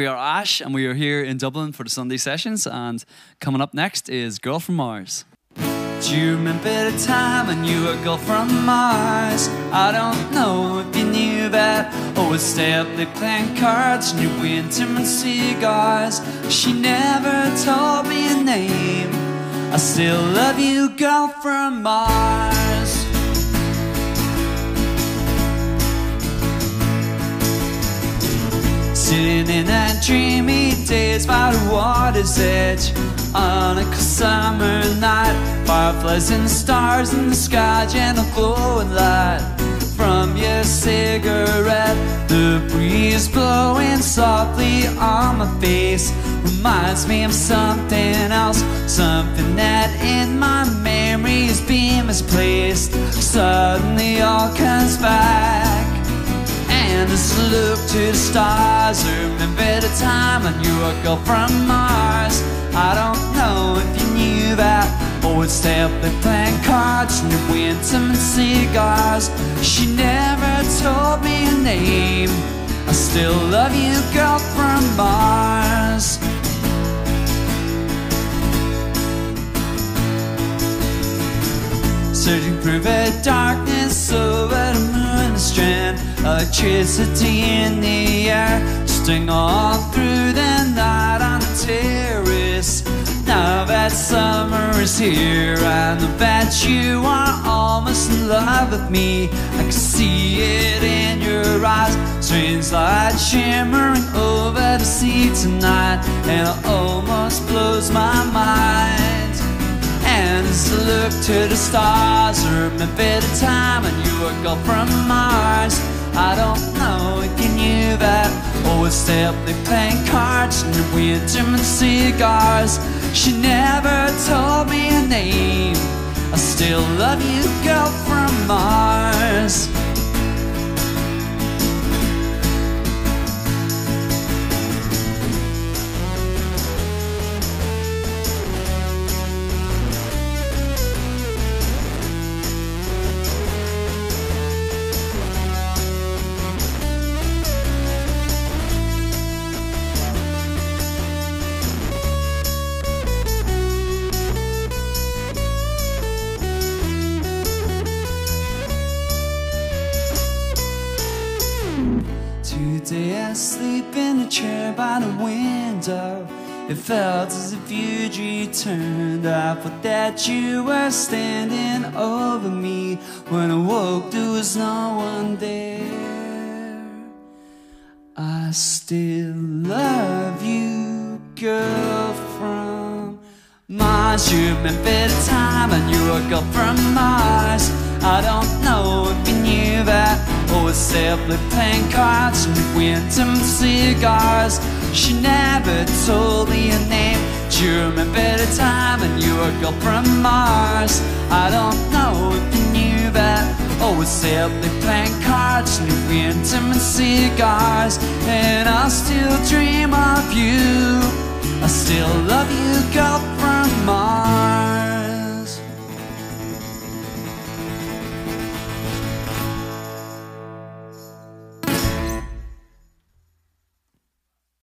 we are Ash, and we are here in Dublin for the Sunday sessions. And coming up next is Girl from Mars. Do you remember the time I knew a girl from Mars? I don't know if you knew that. Oh, we'd stay up late playing cards, and you'd went and cigars. She never told me a name. I still love you, girl from Mars. Sitting in that dreamy days by the water's edge on a summer night, fireflies and stars in the sky, gentle glowing light from your cigarette. The breeze blowing softly on my face reminds me of something else, something that in my memories been misplaced. Suddenly all comes back, and as I look to the stars, I remember the time I knew a girl from Mars. I don't know if you knew that. Oh, we'd stay up there playing cards, and we'd win some cigars. She never told me her name. I still love you, girl from Mars. Searching through the darkness over the moon strand, electricity in the air, sting all through the night on the terrace. Now that summer is here, I know that you are almost in love with me. I can see it in your eyes, strange light shimmering over the sea tonight, and it almost blows my mind. And as I look to the stars, I remember the time I knew a girl from Mars. I don't know if you knew that. Oh, we'd stay up late playing cards, and we had German cigars. She never told me her name. I still love you, girl from Mars. Today I sleep in a chair by the window. It felt as if you'd returned. I thought that you were standing over me. When I woke there was no one there. I still love you, girl from Mars. You remember the time I knew a girl from Mars. I don't know if you knew that. Oh, we'd stay up late playing cards, and we'd win some cigars. She never told me her name. Do you remember the time I knew a girl from Mars? I don't know if you knew that. Oh, we'd stay up late playing cards, and we'd win some cigars. And I'll still dream of you. I still